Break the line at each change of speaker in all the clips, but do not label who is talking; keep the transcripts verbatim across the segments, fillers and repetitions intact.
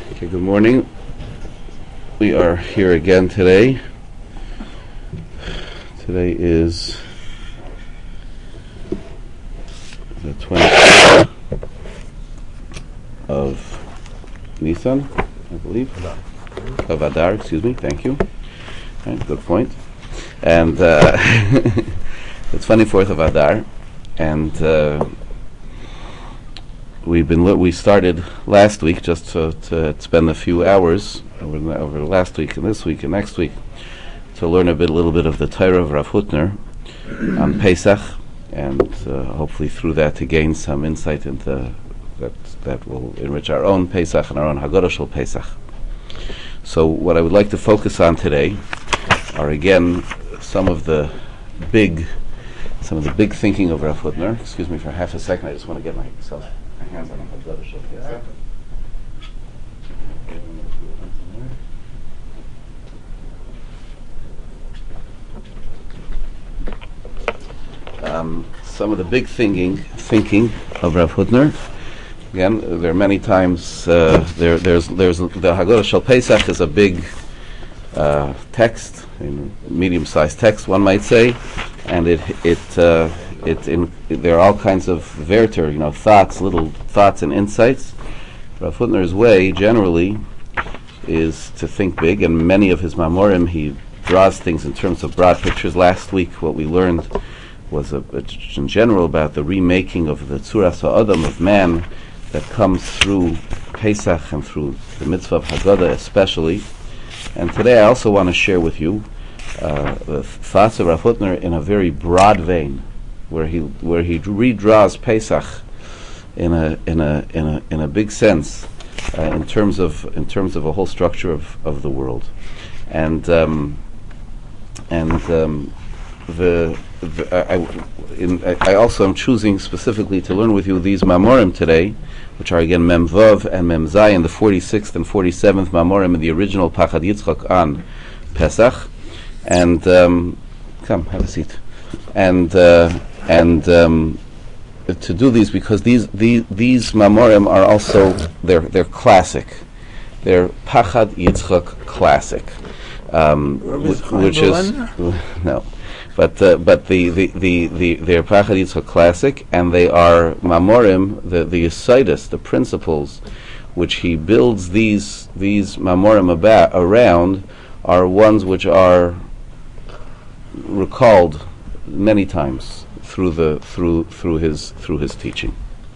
Okay, good morning. We are here again today. Today is the twentieth of Nisan, I believe. Of Adar, excuse me, thank you. Right, good point. And uh, the twenty-fourth of Adar, and uh, we've been li- we started last week just to, to spend a few hours over, the, over last week and this week and next week to learn a bit, a little bit of the Torah of Rav Hutner on Pesach, and uh, hopefully through that to gain some insight into that that will enrich our own Pesach and our own Haggadah Shel Pesach. So what I would like to focus on today are again some of the big, some of the big thinking of Rav Hutner. Excuse me for half a second. I just want to get myself my hands on the Haggadah Shel Pesach. Um, some of the big thinking thinking of Rav Hutner. Again, uh, there are many times. Uh, there, there's, there's the Haggadah Shel Pesach is a big uh, text, in medium-sized text, one might say, and it, it, uh, it, in, it, there are all kinds of verter, you know, thoughts, little thoughts and insights. Rav Hutner's way, generally, is to think big, and many of his mamorim, he draws things in terms of broad pictures. Last week, what we learned was a, a, in general about the remaking of the Tzuras HaAdam of man that comes through Pesach and through the mitzvah of Haggadah especially. And today I also want to share with you uh, the thoughts of Rav Hutner in a very broad vein, where he where he redraws Pesach in a in a in a in a big sense uh, in terms of in terms of a whole structure of, of the world, and um, and um, the. the I, in, I, I also am choosing specifically to learn with you these mamorim today, which are again Mem Vav and Mem Zayin, the forty-sixth and forty-seventh mamorim in the original Pachad Yitzchak on Pesach. And um, come, have a seat. And uh, and um, to do these because these these, these mamorim are also they're they're classic. They're Pachad Yitzchak classic, um, wh- which is no. But uh, but the the the the they're Pachad Yitzchak classic, and they are mamorim, the the yisaidus, the principles, which he builds these these mamorim about around, are ones which are recalled many times through the through through his through his teaching.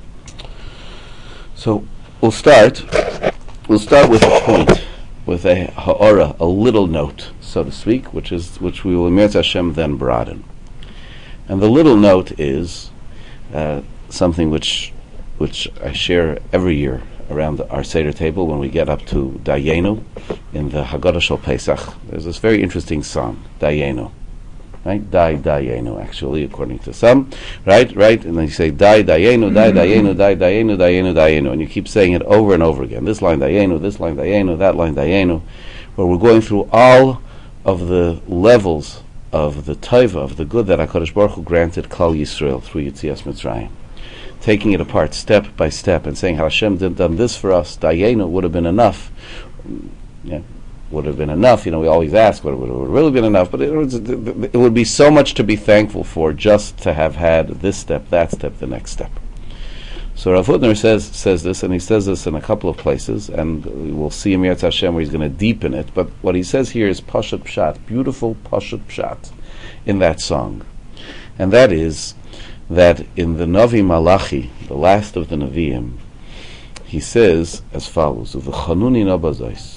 So we'll start we'll start with a point, with a ha'ara, a little note, so to speak, which is which we will Emetz Hashem then broaden. And the little note is uh, something which which I share every year around the, our Seder table when we get up to Dayenu in the Haggadah Shel Pesach. There's this very interesting song, Dayenu. Right? Dai Dayenu, actually, according to some. Right? Right? And then you say Dai Dayenu, Dai Dayenu, Dai Dayenu, Dayenu, Dayenu. And you keep saying it over and over again. This line Dayenu, this line Dayenu, that line Dayenu. Where we're going through all of the levels of the taiva, of the good that HaKadosh Baruch Hu granted Klal Yisrael through Yetzias Mitzrayim. Taking it apart step by step and saying how Hashem did done this for us, Dayenu would have been enough. Yeah, would have been enough. You know, we always ask, would it would have really been enough? But it, was, it would be so much to be thankful for just to have had this step, that step, the next step. So Rav Hutner says says this, and he says this in a couple of places, and we'll see in Emetz Hashem where he's going to deepen it. But what he says here is Pashat Pshat, beautiful Pashat Pshat in that song. And that is that in the Navi Malachi, the last of the Nevi'im, he says as follows, V'chanuni nabazais.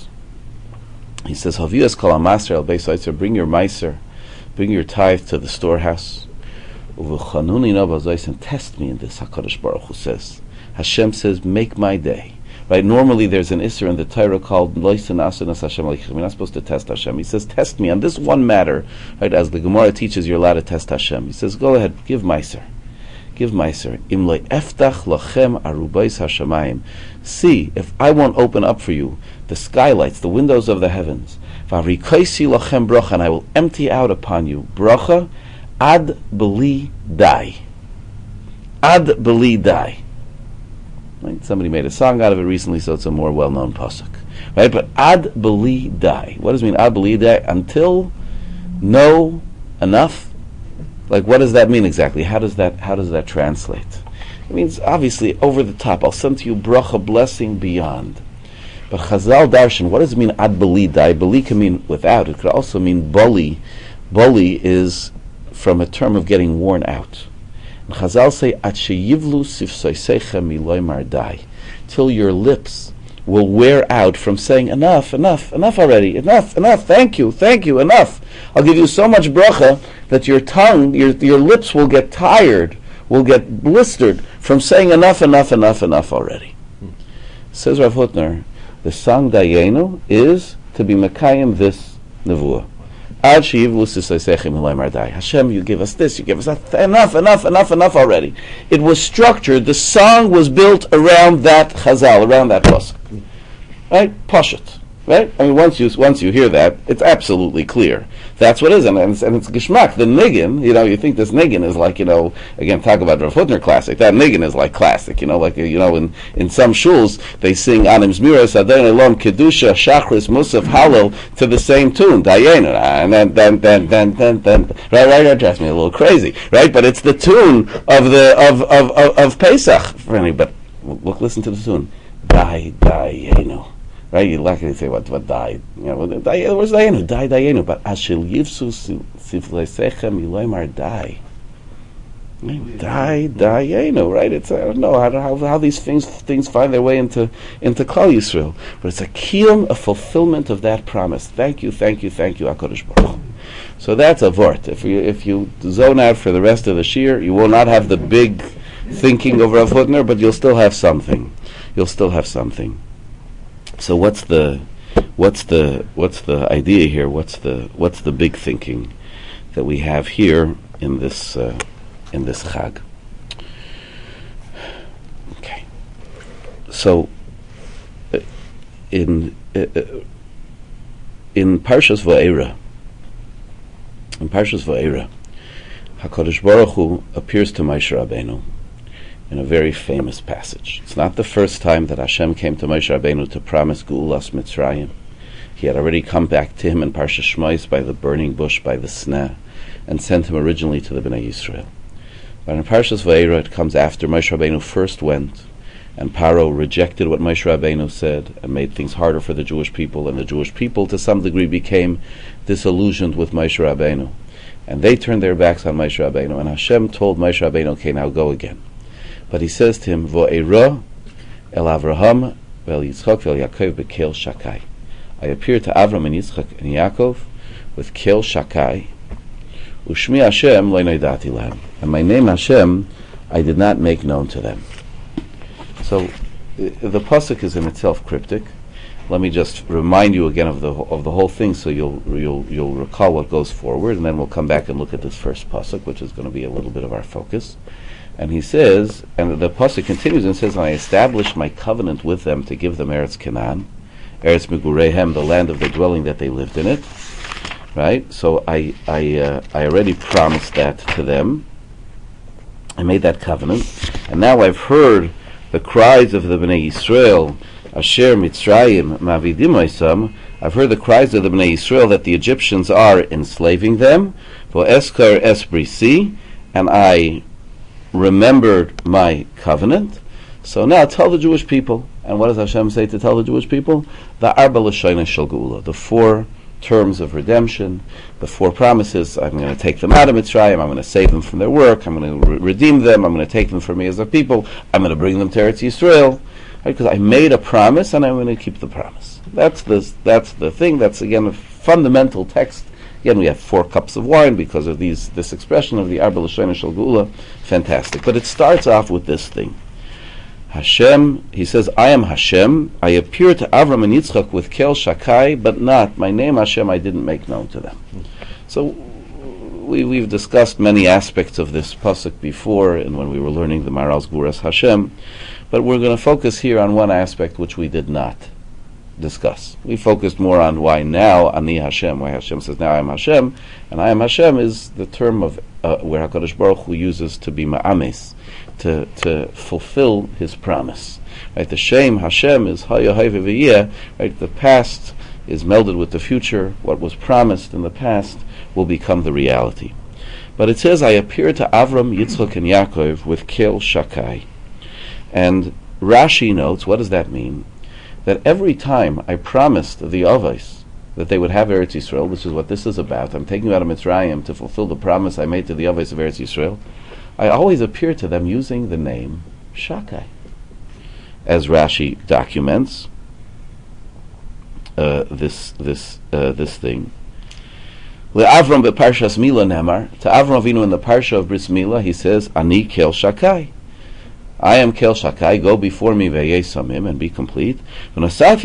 He says, Haviyas kol ha'maser al beis ha'itzer, bring your meiser, bring your tithe to the storehouse. Uv'chanuni nabazais, and test me in this. HaKadosh Baruch Hu says, Hashem says, make my day. Right? Normally, there's an isser in the Torah called Loisen Asanas Hashem Aleichem. We're not supposed to test Hashem. He says, test me on this one matter. Right? As the Gemara teaches, you're allowed to test Hashem. He says, go ahead, give meiser, give meiser. Im le'eftach lachem arubais hashamayim. See if I won't open up for you the skylights, the windows of the heavens. V'arikaisi lachem bracha, and I will empty out upon you bracha. Ad beli dai. Ad beli dai. Right? Somebody made a song out of it recently, so it's a more well-known pasuk. Right? But ad beli dai. What does it mean, ad beli dai? Until know enough. Like, what does that mean exactly? How does that how does that translate? It means, obviously, over the top. I'll send to you bracha, blessing beyond. But Chazal darshan, what does it mean ad beli dai? Beli can mean without. It could also mean boli. Boli is from a term of getting worn out. And Chazal say, at sheyivlu sifsoisecha miloy mardai, till your lips will wear out from saying enough, enough, enough already, enough, enough, thank you, thank you, enough. I'll give you so much bracha that your tongue, your your lips will get tired, will get blistered from saying enough, enough, enough, enough already. Hmm. Says Rav Hutner, the song Dayenu is to be Mekayim this nevuah. Ad sheyivlu sifsoisecha miloy mardai. Hashem, you give us this, you give us that. Enough, enough, enough, enough already. It was structured. The song was built around that chazal, around that pasuk. Right? Pashut. Right? I mean, once you once you hear that, it's absolutely clear. That's what it is, and it's, and it's geshmak. The niggin, you know, you think this niggin is like, you know, again, talk about Rav Hutner classic. That niggin is like classic, you know, like, you know, in, in some shuls, they sing Anim Zmiras, Adon Elom, Kedusha, Shachris, Musaf, Hallel, to the same tune, Dayenu, and then, then, then, then, then, then, right, right, that drives me a little crazy, right? But it's the tune of the, of, of, of, of Pesach, for any, but look, listen to the tune. Day, Dayenu. Right, you like to say what what died, you know. Where's Dayenu? Die Dayenu, but Ashil Yivsu Sifleisecha Miloymar die. Die Dayenu, right? It's I don't know how how, how these things things find their way into into Klal Yisrael, but it's a kiyum, a fulfillment of that promise. Thank you, thank you, thank you, HaKadosh Baruch Hu. So that's a vort. If you if you zone out for the rest of the shir, you will not have the big thinking of Rav Hutner, but you'll still have something. You'll still have something. So what's the what's the what's the idea here? What's the what's the big thinking that we have here in this uh, in this Chag? Okay. So uh, in uh, in Parshas Va'era, in Parshas Va'era, HaKadosh Baruch Hu appears to Moshe Rabbeinu in a very famous passage. It's not the first time that Hashem came to Moshe Rabbeinu to promise Geulas Mitzrayim. He had already come back to him in Parshas Shmos by the burning bush, by the sneh, and sent him originally to the Bnei Yisrael. But in Parshas Va'era, it comes after Moshe Rabbeinu first went, and Paro rejected what Moshe Rabbeinu said and made things harder for the Jewish people, and the Jewish people to some degree became disillusioned with Moshe Rabbeinu. And they turned their backs on Moshe Rabbeinu, and Hashem told Moshe Rabbeinu, okay, now go again. But he says to him, Vo'era el Avraham ve'el Yitzchak ve'el Yaakov bekel shakai. I appeared to Avram and Yitzchak and Yaakov with kel shakai. Ushmi Hashem lo noidati lahem. And my name Hashem I did not make known to them. So the pasuk is in itself cryptic. Let me just remind you again of the of the whole thing, so you'll you'll you'll recall what goes forward, and then we'll come back and look at this first pasuk, which is going to be a little bit of our focus. And he says, and the pasuk continues and says, I established my covenant with them to give them Eretz Canaan, Eretz Megurehem, the land of their dwelling that they lived in it. Right? So I I uh, I already promised that to them. I made that covenant, and now I've heard the cries of the Bnei Yisrael, Asher Mitzrayim Mavidim Oisam. I've heard the cries of the Bnei Yisrael that the Egyptians are enslaving them. For Eskar Esbrisi, and I remembered my covenant. So now tell the Jewish people. And what does Hashem say to tell the Jewish people? The Arba L'Shayna Shel Geula, the four terms of redemption, the four promises. I'm going to take them out of Mitzrayim, I'm going to save them from their work, I'm going to re- redeem them, I'm going to take them for me as a people, I'm going to bring them to Eretz Yisrael, right? Because I made a promise and I'm going to keep the promise. That's the, that's the thing. That's again a fundamental text. Again, we have four cups of wine because of these this expression of the Arba L'Shayna Shel Geula. Fantastic. But it starts off with this thing. Hashem, he says, I am Hashem. I appear to Avram and Yitzchak with Kel Shakai, but not, my name Hashem I didn't make known to them. So we, we've discussed many aspects of this pasuk before, and when we were learning the Maharal's Guras Hashem, but we're going to focus here on one aspect which we did not. discuss. We focused more on why now Ani Hashem, why Hashem says now I am Hashem, and I am Hashem is the term of uh, where HaKadosh Baruch Hu uses to be ma'ames, to to fulfill His promise. Right, the Shem Hashem is Haya Hayve V'yeh. Right, the past is melded with the future. What was promised in the past will become the reality. But it says, I appeared to Avram, Yitzchak, and Yaakov with Kel Shakai. And Rashi notes, what does that mean? That every time I promised the Avos that they would have Eretz Yisrael, which is what this is about, I'm taking you out of Mitzrayim to fulfill the promise I made to the Avos of Eretz Yisrael, I always appear to them using the name Shakai. As Rashi documents uh, this this uh, this thing. LeAvram beParshas Mila Nemar, to Avram Avinu in the Parsha of Bris Mila, he says, Ani Kel Shakai. I am Kel Shakai, go before me ve'yesamim, and be complete. And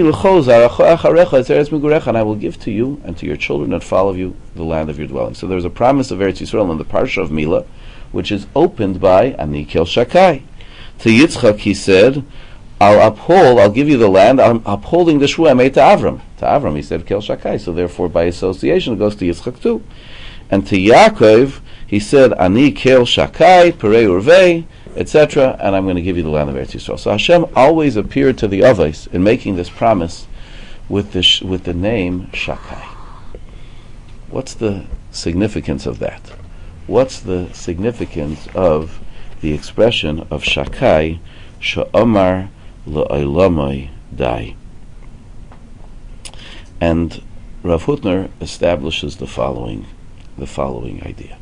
I will give to you and to your children that follow you the land of your dwelling. So there's a promise of Eretz Yisrael in the Parsha of Mila, which is opened by Ani Kel Shakai. To Yitzchak he said, I'll uphold, I'll give you the land, I'm upholding the Shua I made to Avram. To Avram he said Kel Shakai, so therefore by association it goes to Yitzchak too. And to Yaakov he said, Ani Kel Shakai, Perei Urvei, et cetera, and I'm going to give you the land of Eretz Yisrael. So Hashem always appeared to the Avos in making this promise with the sh- with the name Shakai. What's the significance of that? What's the significance of the expression of Shakai, Sha'omar La'olamai Dai? And Rav Hutner establishes the following, the following idea.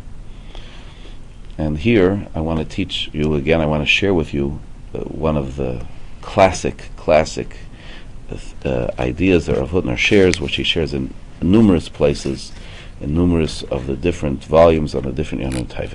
And here, I want to teach you again, I want to share with you uh, one of the classic, classic uh, ideas that Rav Hutner shares, which he shares in numerous places, in numerous of the different volumes on the different Yom Tovim.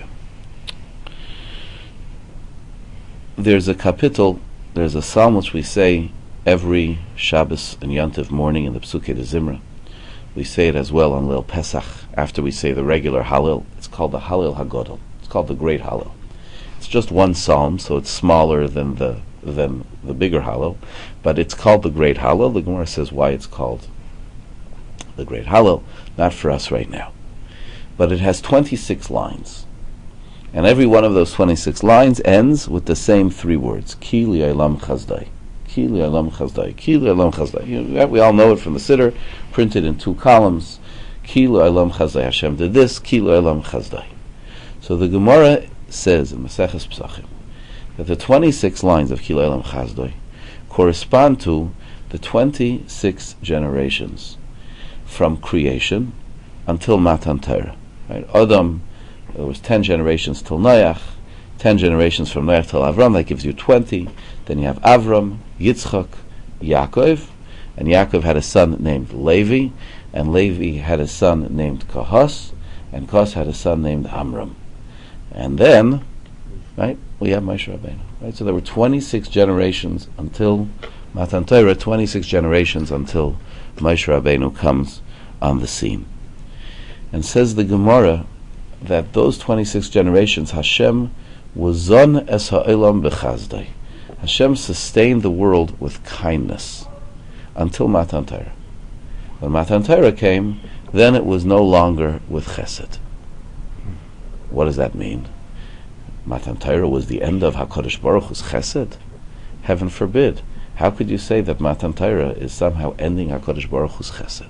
There's a kapitel, there's a psalm which we say every Shabbos and Yom Tov morning in the Psukei de Zimra. We say it as well on Leil Pesach, after we say the regular Hallel. It's called the Hallel HaGodol. It's called the Great Hallel. It's just one psalm, so it's smaller than the than the bigger Hallel, but it's called the Great Hallel. The Gemara says why it's called the Great Hallel, not for us right now. But it has twenty-six lines, and every one of those twenty-six lines ends with the same three words: Ki li'olam chazdai, Ki li'olam chazdai, Ki li'olam chazdai. You know, we all know it from the Siddur, printed in two columns. Ki li'olam chazdai, Hashem did this. Ki li'olam chazdai. So the Gemara says in Maseches Pesachim that the twenty-six lines of Ki li'olam chazdai correspond to the twenty-six generations from creation until Matan Torah. Right? Adam, there was ten generations till Noach, ten generations from Noach till Avram. That gives you twenty. Then you have Avram, Yitzchak, Yaakov, and Yaakov had a son named Levi, and Levi had a son named Kahos, and Kahos had a son named Amram. And then, right, we have Moshe Rabbeinu. Right, so there were twenty-six generations until Matan Torah, twenty-six generations until Moshe Rabbeinu comes on the scene. And says the Gemara that those twenty-six generations, Hashem was zon es ha'olam b'chazdai. Hashem sustained the world with kindness until Matan Torah. When Matan Torah came, then it was no longer with chesed. What does that mean? Matan Torah was the end of HaKadosh Baruch Hu's chesed? Heaven forbid. How could you say that Matan Torah is somehow ending HaKadosh Baruch Hu's chesed?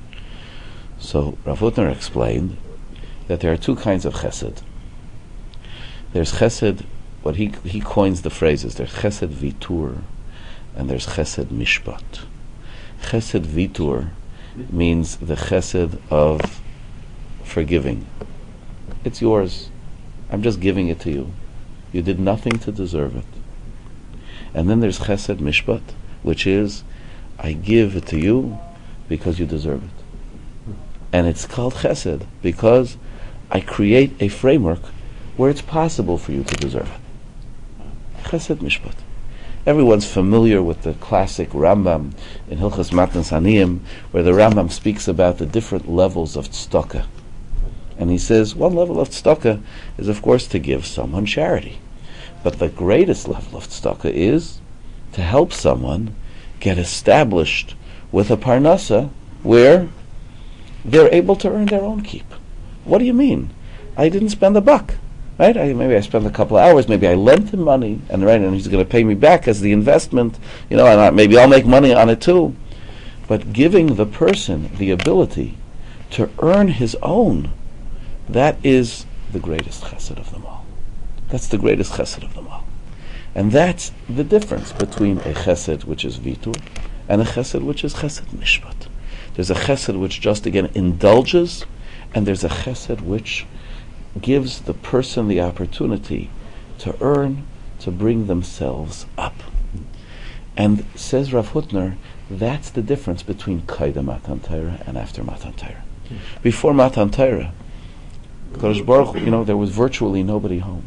So Rav Hutner explained that there are two kinds of chesed. There's chesed, what he he coins the phrases, there's chesed vitur and there's chesed mishpat. Chesed vitur means the chesed of forgiving. It's yours. I'm just giving it to you. You did nothing to deserve it. And then there's chesed mishpat, which is, I give it to you because you deserve it. And it's called chesed because I create a framework where it's possible for you to deserve it. Chesed mishpat. Everyone's familiar with the classic Rambam in Hilchos Matan Saniyim, where the Rambam speaks about the different levels of tzedakah. And he says one level of tzedakah is, of course, to give someone charity. But the greatest level of tzedakah is to help someone get established with a parnasa where they're able to earn their own keep. What do you mean? I didn't spend a buck, right? I, maybe I spent a couple of hours. Maybe I lent him money, and right, and he's going to pay me back as the investment. You know, and I, maybe I'll make money on it too. But giving the person the ability to earn his own, that is the greatest chesed of them all. That's the greatest chesed of them all. And that's the difference between a chesed which is vitur and a chesed which is chesed mishpat. There's a chesed which just, again, indulges, and there's a chesed which gives the person the opportunity to earn, to bring themselves up. And says Rav Hutner, that's the difference between Kaida Matan Torah and after Matan Torah. Mm. Before Matan Torah, Kodesh Baruch, you know, there was virtually nobody home.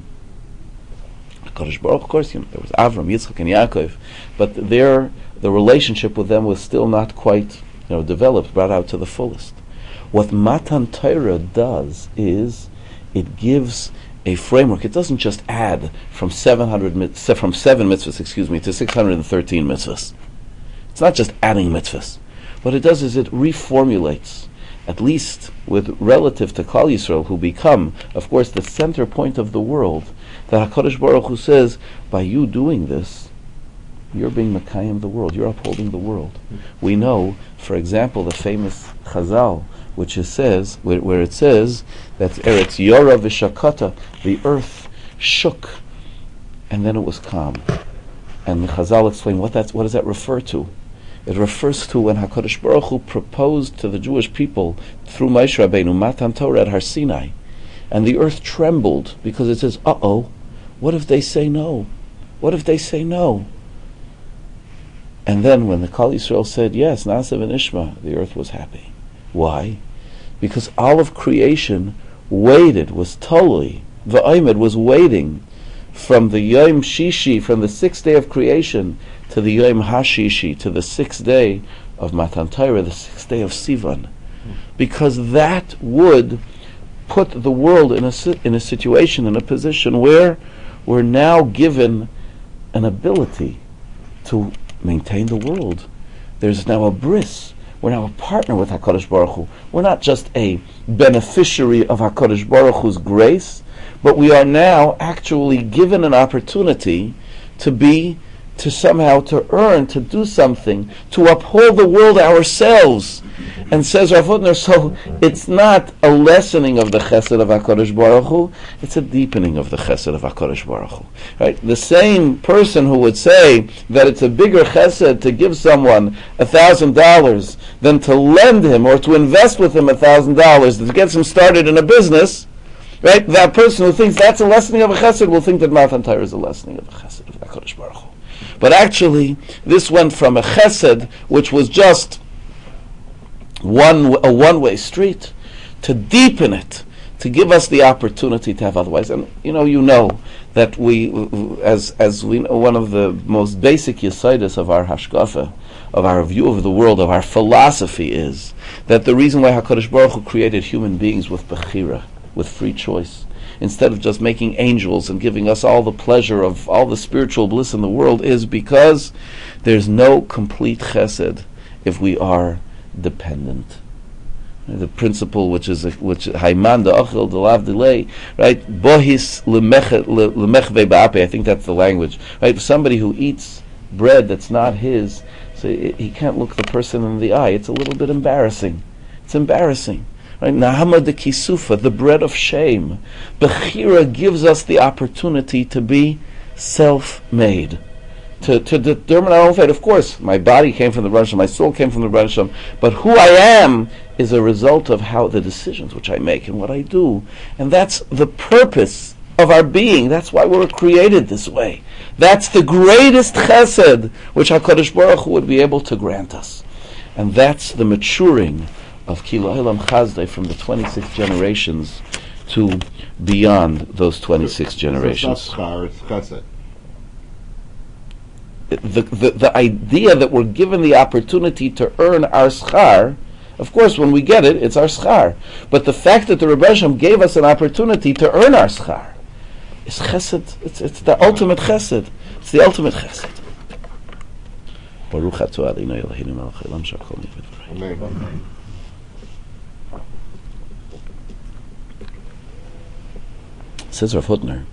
Kodesh Baruch, of course, you know, there was Avram, Yitzchak, and Yaakov, but their the relationship with them was still not quite, you know, developed, brought out to the fullest. What Matan Torah does is it gives a framework. It doesn't just add from seven hundred from seven mitzvahs, excuse me, to six hundred thirteen mitzvahs. It's not just adding mitzvahs. What it does is it reformulates, at least with relative to Klal Yisrael, who become, of course, the center point of the world, that HaKadosh Baruch Hu says, by you doing this, you're being Mekayim the world, you're upholding the world. Mm-hmm. We know, for example, the famous Chazal, which it says, where, where it says that Eretz Yora v'Shakata, the earth shook, and then it was calm. And the Chazal explain what that's what does that refer to? It refers to when HaKadosh Baruch Hu proposed to the Jewish people through Moshe Rabbeinu Matan Torah at Har Sinai, and the earth trembled because it says, "Uh-oh, what if they say no? What if they say no?" And then when the Klal Yisrael said yes, Na'aseh v'Nishma, the earth was happy. Why? Because all of creation waited, was totally, V'Omed was waiting from the Yom Shishi, from the sixth day of creation, to the Yom HaShishi, to the sixth day of Matan Torah, the sixth day of Sivan. Because that would put the world in a, in a situation, in a position where we're now given an ability to maintain the world. There's now a bris. We're now a partner with HaKadosh Baruch Hu. We're not just a beneficiary of HaKadosh Baruch Hu's grace, but we are now actually given an opportunity to be, to somehow, to earn, to do something, to uphold the world ourselves. And says Rav Hutner, so it's not a lessening of the chesed of HaKadosh Baruch Hu, it's a deepening of the chesed of HaKadosh Baruch Hu. Right? The same person who would say that it's a bigger chesed to give someone a thousand dollars than to lend him or to invest with him a thousand dollars to get him started in a business, right? That person who thinks that's a lessening of a chesed will think that Matan Torah is a lessening of a chesed of HaKadosh Baruch Hu. But actually, this went from a chesed, which was just one a one-way street, to deepen it, to give us the opportunity to have otherwise. And you know, you know that we, as as we know, one of the most basic yesodis of our hashkafa, of our view of the world, of our philosophy, is that the reason why HaKadosh Baruch Hu created human beings with bechira, with free choice, instead of just making angels and giving us all the pleasure of all the spiritual bliss in the world, is because there's no complete chesed if we are dependent. The principle, which is a, which Haiman da'achil delav delay, right? Bohis lemechve ba'ape. I think that's the language, right? Somebody who eats bread that's not his, so he can't look the person in the eye. It's a little bit embarrassing. It's embarrassing. Right? Nahama de kisufa, the bread of shame. Bechira gives us the opportunity to be self-made, to, to determine our own fate. Of course, my body came from the Rebbe Shalom, my soul came from the Rebbe Shalom, but who I am is a result of how the decisions which I make and what I do. And that's the purpose of our being. That's why we were created this way. That's the greatest chesed which HaKadosh Baruch Hu would be able to grant us. And that's the maturing of Kilo Elam Chazdai from the twenty-six generations to beyond those twenty-six generations.
It's not schar, it's chesed.
The, the, the idea that we're given the opportunity to earn our schar, of course, when we get it, it's our schar. But the fact that the Rebbe Shem gave us an opportunity to earn our schar is chesed. It's, it's the ultimate chesed. It's the ultimate chesed. Baruch atah Adonai Eloheinu melech haolam shakol nivra.
Amen.
Says Rav Hutner,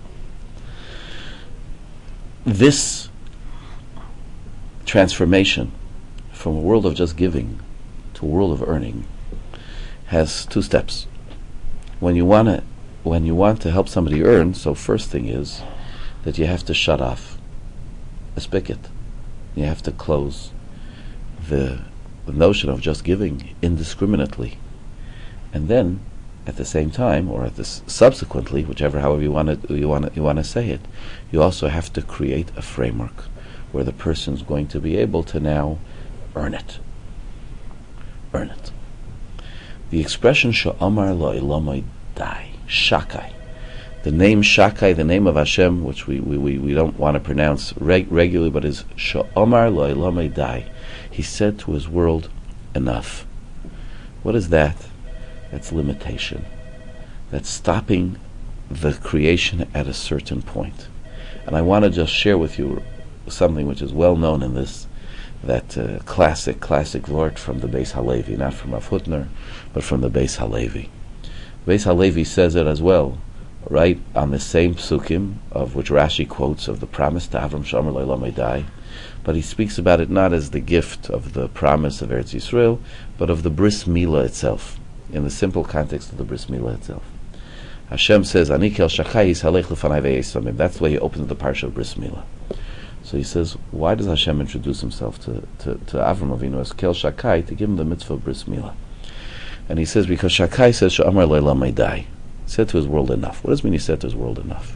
this transformation from a world of just giving to a world of earning has two steps. When you want to, when you want to help somebody earn, so first thing is that you have to shut off a spigot. You have to close the, the notion of just giving indiscriminately, and then at the same time, or at this subsequently, whichever however you want to you want to, you want to say it, you also have to create a framework where the person's going to be able to now earn it. Earn it. The expression Sha'amar lo ilamai dai, Shakai. The name Shakai, the name of Hashem, which we we, we, we don't want to pronounce reg- regularly, but is Sha'amar lo ilamai dai. He said to his world, enough. What is that? That's limitation. That's stopping the creation at a certain point. And I want to just share with you something which is well known in this, that uh, classic, classic word from the Beis Halevi, not from Rav Hutner, but from the Beis Halevi. Beis Halevi says it as well, right on the same psukim of which Rashi quotes of the promise to Avram Shomer Lo Ilamai Dai, but he speaks about it not as the gift of the promise of Eretz Yisrael, but of the bris milah itself, in the simple context of the bris milah itself. Hashem says, Ani kel shachayis halech lefanai ve'esamim. That's the way he opens the parsha of bris milah. So he says, why does Hashem introduce himself to, to, to Avram Avinu as kel shakai, to give him the mitzvah of bris milah? And he says, because shakai says, Sha'amar lo ilamai dai. He said to his world, enough. What does it mean he said to his world, enough?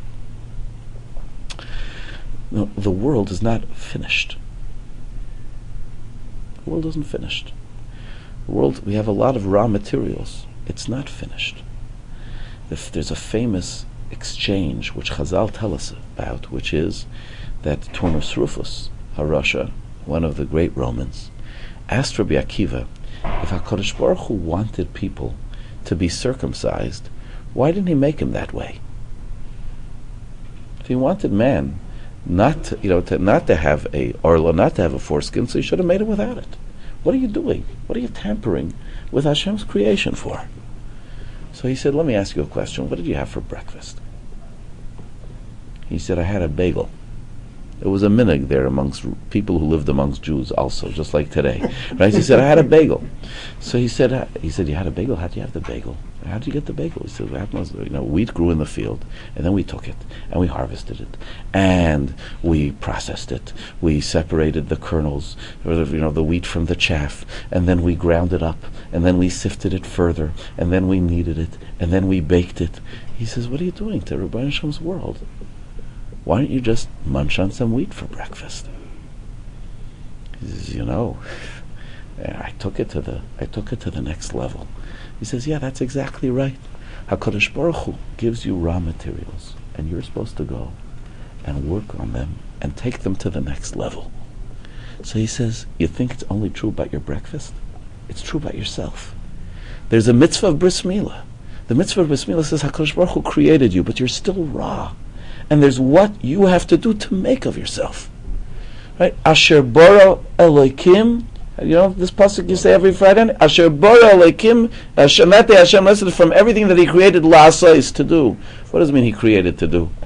No, the world is not finished. The world isn't finished. The world, we have a lot of raw materials. It's not finished. If there's a famous exchange which Chazal tell us about, which is that Turnus Rufus HaRasha, one of the great Romans, asked Rabbi Akiva, if HaKadosh Baruch Hu wanted people to be circumcised, why didn't he make him that way? If he wanted man not to, you know, to not to have a orla, not to have a foreskin, so he should have made it without it. What are you doing? What are you tampering with Hashem's creation for? So he said, let me ask you a question. What did you have for breakfast? He said, I had a bagel. It was a minhag there amongst people who lived amongst Jews also, just like today. Right? He said, I had a bagel. So he said, he said, you had a bagel? How did you have the bagel? How did you get the bagel? He said, what happened was, you know, wheat grew in the field, and then we took it, and we harvested it, and we processed it. We separated the kernels, or the, you know, the wheat from the chaff, and then we ground it up, and then we sifted it further, and then we kneaded it, and then we baked it. He says, what are you doing to Rabbi Hashem's world? Why don't you just munch on some wheat for breakfast? He says, you know, I took it to the I took it to the next level. He says, yeah, that's exactly right. HaKadosh Baruch Hu gives you raw materials, and you're supposed to go and work on them and take them to the next level. So he says, you think it's only true about your breakfast? It's true about yourself. There's a mitzvah of bris milah. The mitzvah of bris milah says HaKadosh Baruch Hu created you, but you're still raw. And there's what you have to do to make of yourself. Right? Asher bara Elokim. You know this pasuk you say every Friday? Asher bara Elokim. Hashem, that day Hashem rested from everything that He created la'asais, to do. What does it mean He created to do?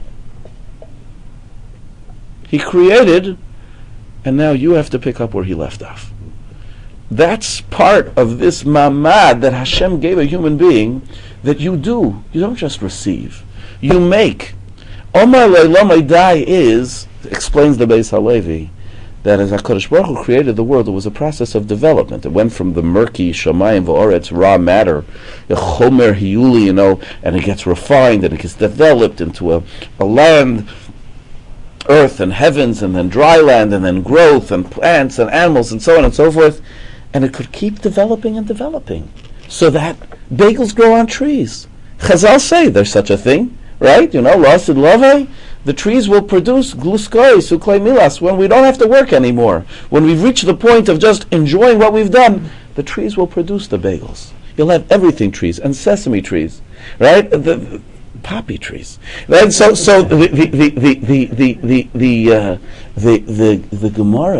He created, and now you have to pick up where He left off. That's part of this mamad that Hashem gave a human being, that you do. You don't just receive. You make. Omar Le'Lamai Dai is, explains the Beis Halevi, that as HaKadosh Baruch Hu created the world, it was a process of development. It went from the murky Shamayim V'Oretz, raw matter, the Chomer Hiyuli, you know, and it gets refined and it gets developed into a, a land, earth and heavens, and then dry land, and then growth and plants and animals and so on and so forth. And it could keep developing and developing, so that bagels grow on trees. Chazal say there's such a thing. Right? You know, Lasid Lave, the trees will produce gluskoi, suklei milas, when we don't have to work anymore. When we've reached the point of just enjoying what we've done, the trees will produce the bagels. You'll have everything trees, and sesame trees, right? The, the poppy trees. Right? So so the the the the the the the the, uh, the, the, the Gemara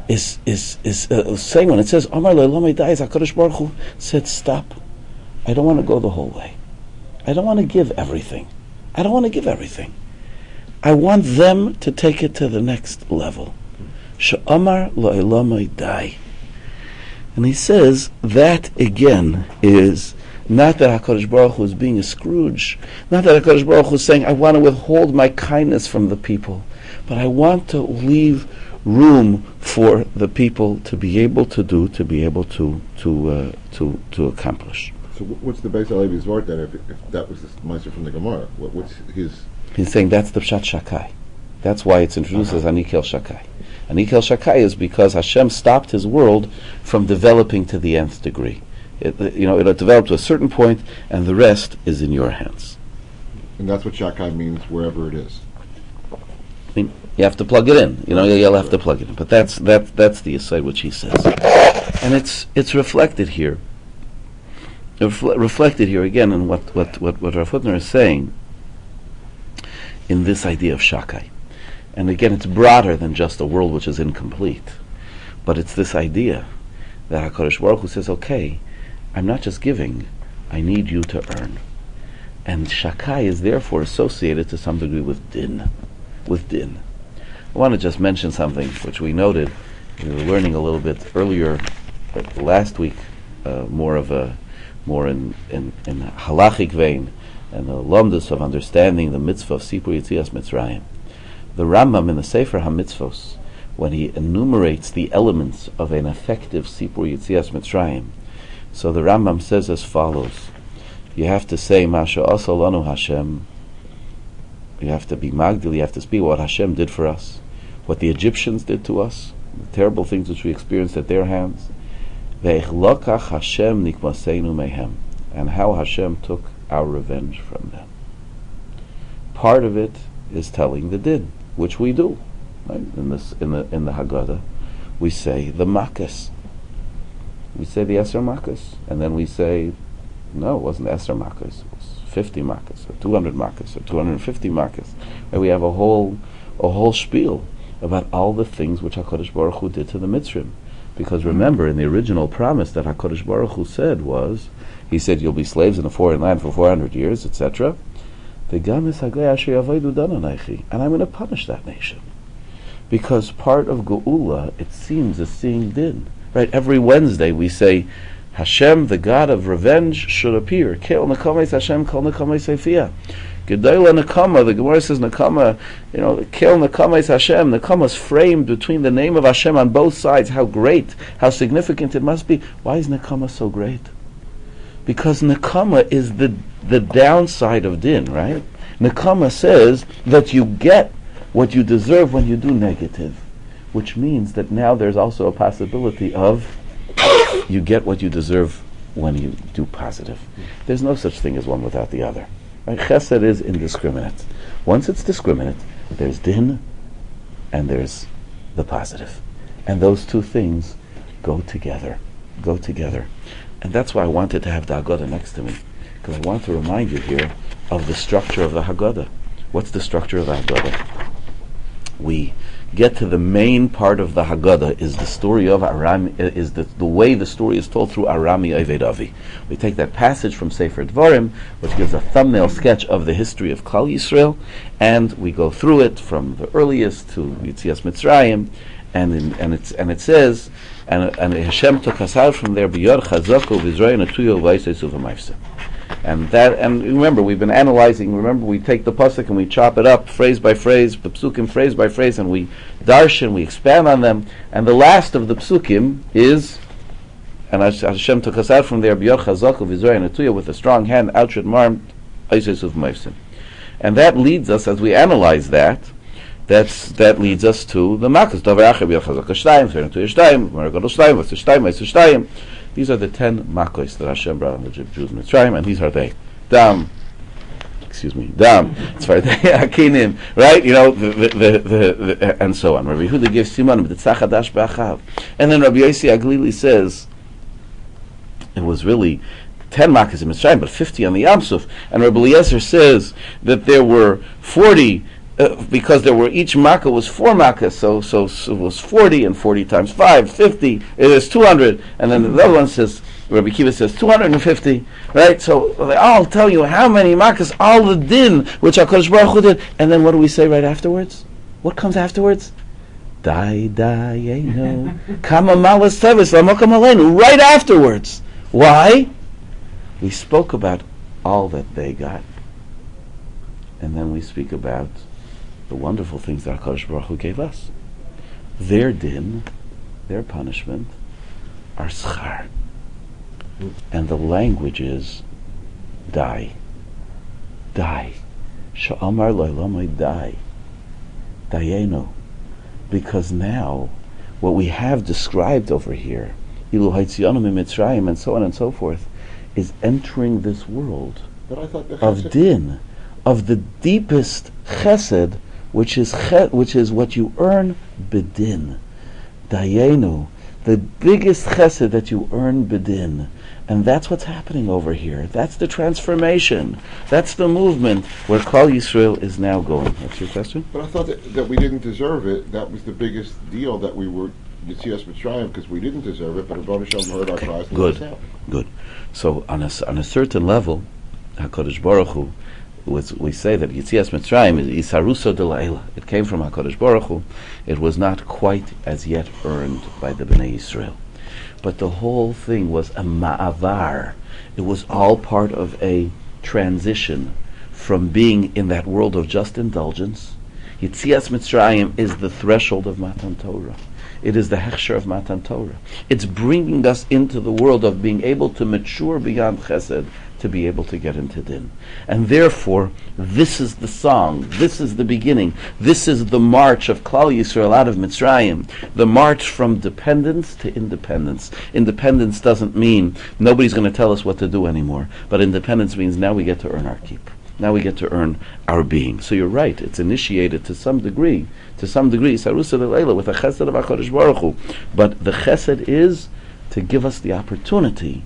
is is is uh, saying when it says Amar le'elamai dai, HaKadosh Baruch Hu said, stop. I don't want to go the whole way. I don't want to give everything. I don't want to give everything. I want them to take it to the next level. She'amar le'elamai dai. And he says that again is not that HaKadosh Baruch Hu is being a Scrooge, not that HaKadosh Baruch Hu is saying, I want to withhold my kindness from the people, but I want to leave room for the people to be able to do, to be able to to uh, to to accomplish.
So what's the Beis Halevi's word then, if, if that was the Meister from the Gemara? What, what's his...
He's saying that's the Pshat Shakai. That's why it's introduced uh-huh. as Anikel Shakai. Anikel Shakai is because Hashem stopped his world from developing to the nth degree. It, you know, it developed to a certain point, and the rest is in your hands.
And that's what Shakai means, wherever it is.
I mean, you have to plug it in. You know, you'll have to plug it in. But that's that that's the aside which he says, and it's it's reflected here. Refle- reflected here again in what what what what Rav Hutner is saying in this idea of Shakai, and again, it's broader than just a world which is incomplete, but it's this idea that HaKadosh Baruch Hu says, okay, I'm not just giving, I need you to earn. And Shakai is therefore associated to some degree with din. With din. I want to just mention something which we noted, we were learning a little bit earlier, uh, last week, uh, more of a, more in, in, in halachic vein, and the lomdus of understanding the mitzvah of Sipur Yetzias Mitzrayim. The Rambam in the Sefer HaMitzvos, when he enumerates the elements of an effective Sipur Yetzias Mitzrayim, so the Rambam says as follows: you have to say Masha Asa Lanu Hashem. You have to be Magdil. You have to speak what Hashem did for us, what the Egyptians did to us, the terrible things which we experienced at their hands. Ve'ichlokach Hashem nikmaseinu mehem, and how Hashem took our revenge from them. Part of it is telling the din, which we do. Right? In this, in the in the Haggadah, we say the Makkos. We say the Eser Makkos, and then we say, no, it wasn't Eser Makkos, it was fifty Makkos, or two hundred Makkos, or two hundred fifty Makkos. And we have a whole a whole spiel about all the things which HaKadosh Baruch Hu did to the Mitzrim. Because remember, in the original promise that HaKadosh Baruch Hu said was, he said, you'll be slaves in a foreign land for four hundred years, et cetera. And I'm going to punish that nation. Because part of Geula, it seems, is seeing din. Right? Every Wednesday we say, Hashem, the God of revenge, should appear. Kel nekames Hashem, kol nekames Sefiah. Gedola nekama, the Gemara says nekama, you know, kel nekames Hashem, nekama is framed between the name of Hashem on both sides. How great, how significant it must be. Why is nekama so great? Because nekama is the the downside of din, right? Nekama says that you get what you deserve when you do negative, which means that now there's also a possibility of you get what you deserve when you do positive. There's no such thing as one without the other. Right? Chesed is indiscriminate. Once it's discriminate, there's din and there's the positive. And those two things go together. Go together. And that's why I wanted to have the Haggadah next to me, because I want to remind you here of the structure of the Haggadah. What's the structure of the Haggadah? We get to the main part of the Haggadah is the story of Aram, is the, the way the story is told through Arami Oved Avi. We take that passage from Sefer Dvarim, which gives a thumbnail sketch of the history of Klal Yisrael, and we go through it from the earliest to Yetzias Mitzrayim, and in, and it's and it says, and and Hashem took us out from there b'yod chazako v'izrayin atuyo v'aysesu v'mayvse. And that, and remember, we've been analyzing. Remember, we take the pasuk and we chop it up phrase by phrase, the psukim phrase by phrase, and we darshan, we expand on them. And the last of the psukim is, and Hashem took us out from there b'yod chazako v'izrayin atuyo, with a strong hand, outstretched arm, v'aysesu v'mayvse. And that leads us, as we analyze that. That's that leads us to the Makkos. These are the ten Makkos that Hashem brought on the Jews in Mitzrayim, and these are they. Dam, excuse me, Dam, Akinim, right? You know, the, the, the, the, the, and so on. Rabbi Yehuda gives Siman b'Tzachadash b'Achav, and then Rabbi Yossi Aglili says it was really ten Makkos in Mitzrayim, but fifty on the Yam Suf. And Rabbi Eliezer says that there were forty uh, because there were each makkah was four makkahs, so, so so it was forty, and forty times five, fifty. It is two hundred, and then the other one says, Rabbi Kiva says two hundred fifty, right? So they all tell you how many makkahs, all the din which HaKadosh Baruch Hu did, and then what do we say right afterwards? What comes afterwards? Dai dayenu kama malas tevis lamokam aleinu. Right afterwards. Why? We spoke about all that they got, and then we speak about the wonderful things that HaKadosh Baruch Hu gave us. Their din, their punishment, are schar. And the language is die. Die. Sha'amar lo'lamai die. Dayenu. Because now, what we have described over here, Ilu Haitzianu Mitzrayim, and so on and so forth, is entering this world
But I thought the
of
chesed-
din, of the deepest chesed, which is ches, which is what you earn bedin. Dayenu, the biggest chesed that you earn bedin. And that's what's happening over here. That's the transformation. That's the movement where Klal Yisrael is now going. That's your question?
But I thought that, that we didn't deserve it. That was the biggest deal, that we were Yitzias Mitzrayim, because we didn't deserve it, but Rebbeinu Shalom heard our
Okay,
cries and
good.
let us out.
Good. So on a, s- on a certain level, HaKadosh Baruch Hu, was, we say that Yitzias Mitzrayim is Isaruso de La'ela. It came from HaKadosh Baruch Hu. It was not quite as yet earned by the Bnei Yisrael. But the whole thing was a ma'avar. It was all part of a transition from being in that world of just indulgence. Yitzias Mitzrayim is the threshold of Matan Torah. It is the hechsher of Matan Torah. It's bringing us into the world of being able to mature beyond chesed, to be able to get into din. And therefore, this is the song, this is the beginning, this is the march of Klal Yisrael out of Mitzrayim, the march from dependence to independence. Independence doesn't mean nobody's going to tell us what to do anymore, but independence means now we get to earn our keep. Now we get to earn our being. So you're right, it's initiated to some degree, to some degree, Sarusa Leila, with a chesed of HaKadosh Baruch Hu. But the chesed is to give us the opportunity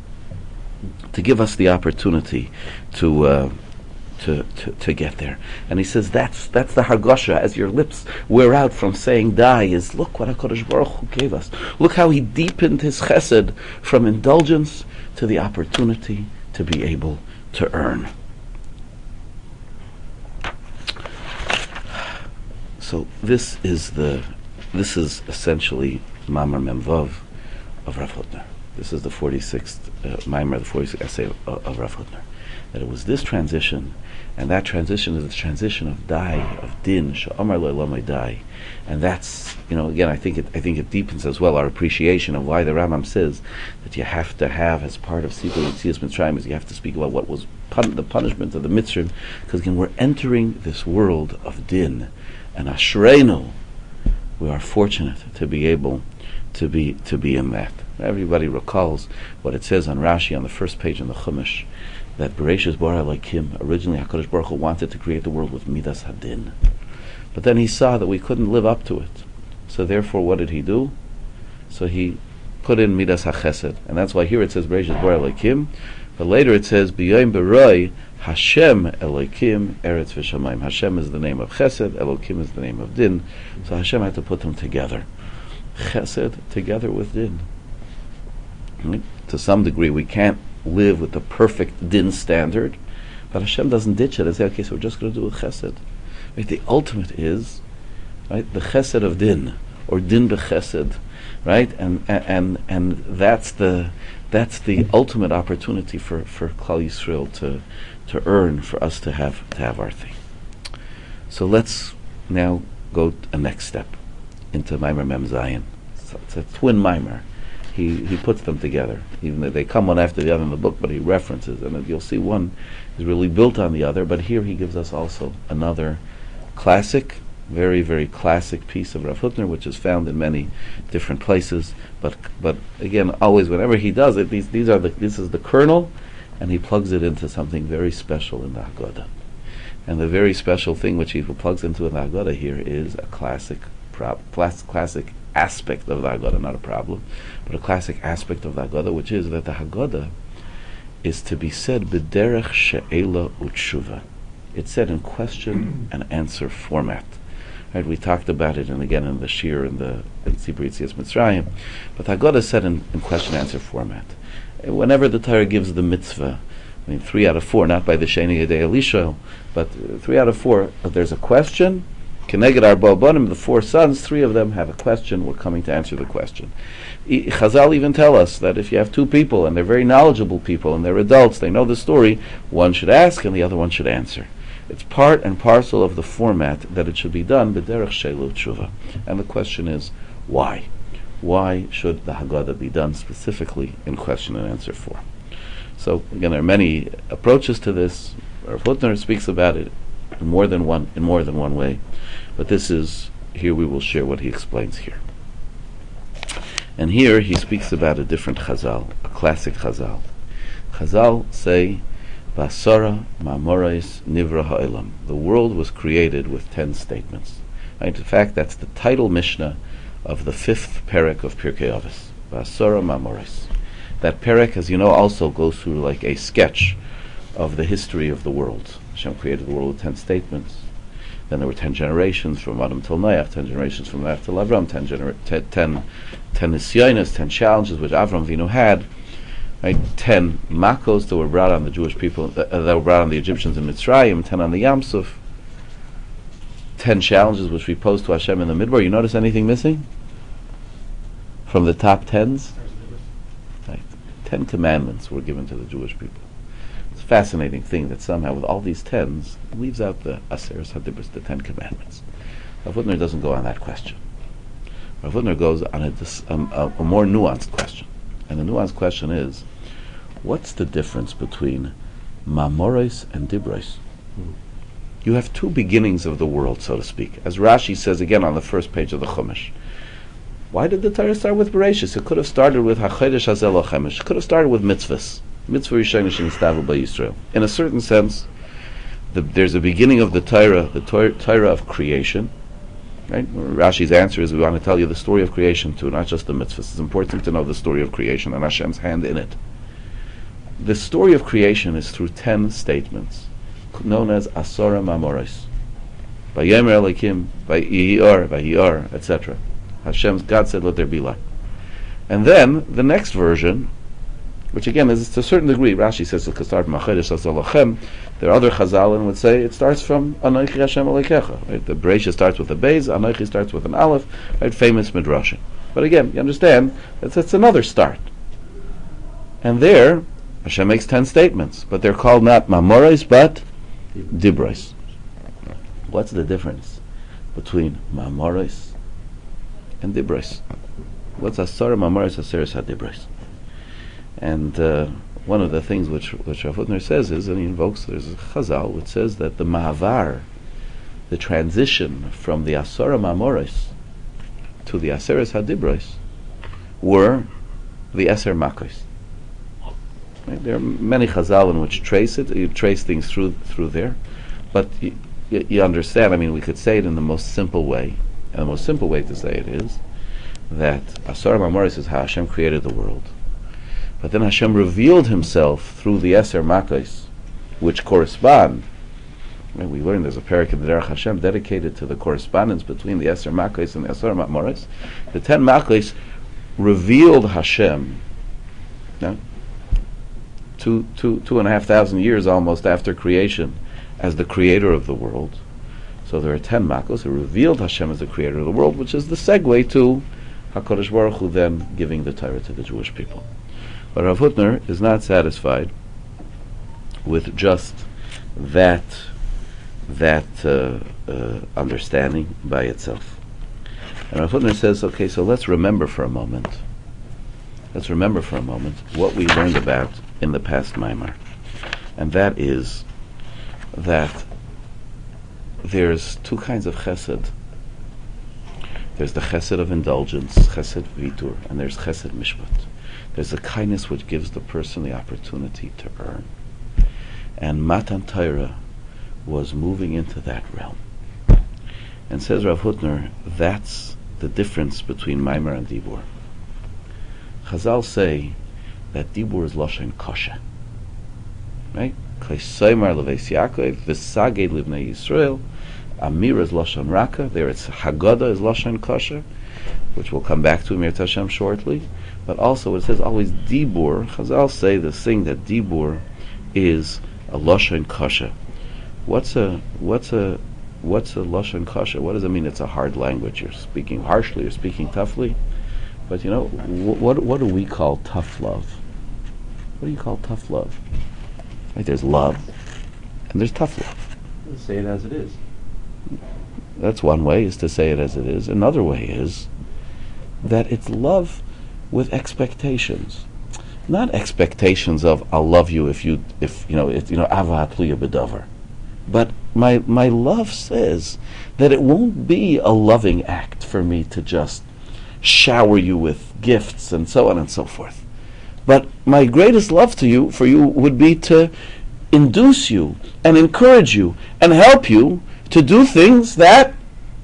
to give us the opportunity to, uh, to to to get there. And he says that's that's the hargosha, as your lips wear out from saying die, is look what HaKadosh Baruch Hu gave us. Look how he deepened his chesed from indulgence to the opportunity to be able to earn. So this is the this is essentially Mamar Memvav of Rav Hutner. This is the forty-sixth uh, Maimer, the forty-sixth essay of, of Rav Hutner. That it was this transition, and that transition is the transition of dai, of din, sha'amar le'lamai dai, and that's, you know, again, I think it, I think it deepens as well our appreciation of why the Rambam says that you have to have, as part of Sipur Yitzias Mitzrayim, is you have to speak about what was pun- the punishment of the Mitzrim, because again, we're entering this world of din, and Ashreinu, we are fortunate to be able to be to be in that. Everybody recalls what it says on Rashi on the first page in the Chumash, that Bereshis bara Elokim, originally HaKadosh Baruch Hu wanted to create the world with Midas Hadin. But then he saw that we couldn't live up to it. So therefore, what did he do? So he put in Midas HaChesed. And that's why here it says Bereshis bara Elokim, but later it says B'yoyim Beroi Hashem Elokim Eretz V'Shamayim. Hashem is the name of Chesed, Elokim is the name of Din. So Hashem had to put them together. Chesed together with Din. Right? To some degree, we can't live with the perfect din standard, but Hashem doesn't ditch it and say, okay, so we're just going to do a chesed. Right? The ultimate is, right, the chesed of din, or din b'chesed, right? And and and that's the that's the ultimate opportunity for for Klal Yisrael to to earn, for us to have to have our thing. So let's now go a next step into Maimer Mem Zayin. So it's a twin Maimer. He he puts them together, even though they come one after the other in the book, but he references, and you'll see one is really built on the other, but here he gives us also another classic, very, very classic piece of Rav Hutner, which is found in many different places, but but again, always whenever he does it, these these are the this is the kernel, and he plugs it into something very special in the Haggadah. And the very special thing which he plugs into in the Haggadah here is a classic prob- classic aspect of the Haggadah, not a problem, but a classic aspect of the Haggadah, which is that the Haggadah is to be said b'derech she'ela u'tshuva. It's said in question and answer format. Right, we talked about it, and again in the Shir in the in Sipur Yetzias Mitzrayim, but Haggadah is said in, in question and answer format. Whenever the Torah gives the mitzvah, I mean, three out of four, not by the Sheni Yedei Elisha, but uh, three out of four, if there's a question, Keneged Arba Banim, the four sons, three of them have a question, we're coming to answer the question. I, Chazal even tell us that if you have two people, and they're very knowledgeable people, and they're adults, they know the story, one should ask and the other one should answer. It's part and parcel of the format that it should be done, b'derech shelu tshuva. And the question is, why? Why should the Haggadah be done specifically in question and answer form? So again, there are many approaches to this. Rav Hutner speaks about it in more than one in more than one way, but this is here we will share what he explains here. And here he speaks about a different Chazal, a classic Chazal. Chazal say, "Basara ma'amorais nivra ha'olam." The world was created with ten statements. Right? In fact, that's the title Mishnah of the fifth perek of Pirkei Avos. Basara ma'amorais. That perek, as you know, also goes through like a sketch of the history of the world. Hashem created the world with ten statements. Then there were ten generations from Adam till Noach, ten generations from Noach till Avram, ten genera- ten, ten, ten nisyonos, ten challenges which Avram Avinu had. Right? Ten makos that were brought on the Jewish people, uh, that were brought on the Egyptians in Mitzrayim, ten on the Yam Suf. Ten challenges which we posed to Hashem in the Midbar. You notice anything missing from the top tens? Right. Ten commandments were given to the Jewish people. It's a fascinating thing that somehow with all these tens, it leaves out the Aseres HaDibros, the Ten Commandments. Rav Hutner doesn't go on that question. Rav Hutner goes on a, dis, um, a, a more nuanced question. And the nuanced question is, what's the difference between Mamoros and Dibros? Mm. You have two beginnings of the world, so to speak. As Rashi says again on the first page of the Chumash. Why did the Torah start with Bereshis? It could have started with HaChodesh Hazeh Lo Chemesh. It could have started with mitzvahs. Mitzvah Rishon Shenistavu by Yisrael. In a certain sense, the, there's a beginning of the Torah, the Torah of creation. Right? Rashi's answer is we want to tell you the story of creation too, not just the mitzvahs. It's important to know the story of creation and Hashem's hand in it. The story of creation is through ten statements, known as Asora Mamoros. By Yemer Elikim, by Yihor, by Yihor, et cetera. Hashem's God said, "Let there be light." And then the next version, which again is to a certain degree, Rashi says it could start from Achedesh Hazeh. There are other Chazal and would say it starts from Anochi Hashem Elokecha. Right? The Bereishis starts with a Beis, Anochi starts with an Aleph, right? Famous Midrashim. But again, you understand that's, that's another start. And there, Hashem makes ten statements, but they're called not Mamoros but Dibros. What's the difference between Mamoros and Dibros? What's Asara Mamoros, Aseres HaDibros? And uh, one of the things which which Rav Hutner says is, and he invokes, there's a Chazal which says that the Mahavar, the transition from the Asara Mamoros to the Aseres HaDibros, were the Eser Makos. Right? There are many Chazal in which trace it, you trace things through through there, but you, you, you understand, I mean, we could say it in the most simple way, and the most simple way to say it is that Asara Mamoros is how Hashem created the world. But then Hashem revealed Himself through the Eser Makos, which correspond. Right, we learned there's a perek in the Derech Hashem dedicated to the correspondence between the Eser Makos and the Asar Mamoros. The ten Makos revealed Hashem. No? Two, two, two and a half thousand years almost after creation, as the creator of the world. So there are ten Makos who revealed Hashem as the creator of the world, which is the segue to HaKadosh Baruch Hu then giving the Torah to the Jewish people. But Rav Hutner is not satisfied with just that that uh, uh, understanding by itself. And Rav Hutner says, okay, so let's remember for a moment, let's remember for a moment what we learned about in the past Maimar. And that is that there's two kinds of chesed. There's the chesed of indulgence, chesed vitur, and there's chesed mishpat. There's a kindness which gives the person the opportunity to earn. And Matan Torah was moving into that realm. And says Rav Hutner, that's the difference between Maimar and Dibur. Chazal say that Dibur is Lashon Kasha. Right? Kaisoymar leves Yaakov, v'saged livnei Yisrael. Amira is Lashon Raka. There it's Haggadah is Lashon Kosher, which we'll come back to Mir Hashem shortly. But also it says always Dibur. Chazal say the thing that Dibur is a Lashon Kosher. What's a what's a what's a Lashon Kosher? What does it mean? It's a hard language. You're speaking harshly. You're speaking toughly. But you know wh- what? What do we call tough love? What do you call tough love? Right? There's love, and there's tough love.
Let's say it as it is.
That's one way, is to say it as it is. Another way is that it's love with expectations. Not expectations of I'll love you if you if you know it, you know avat tluya b'davar. But my my love says that it won't be a loving act for me to just shower you with gifts and so on and so forth. But my greatest love to you for you would be to induce you and encourage you and help you to do things that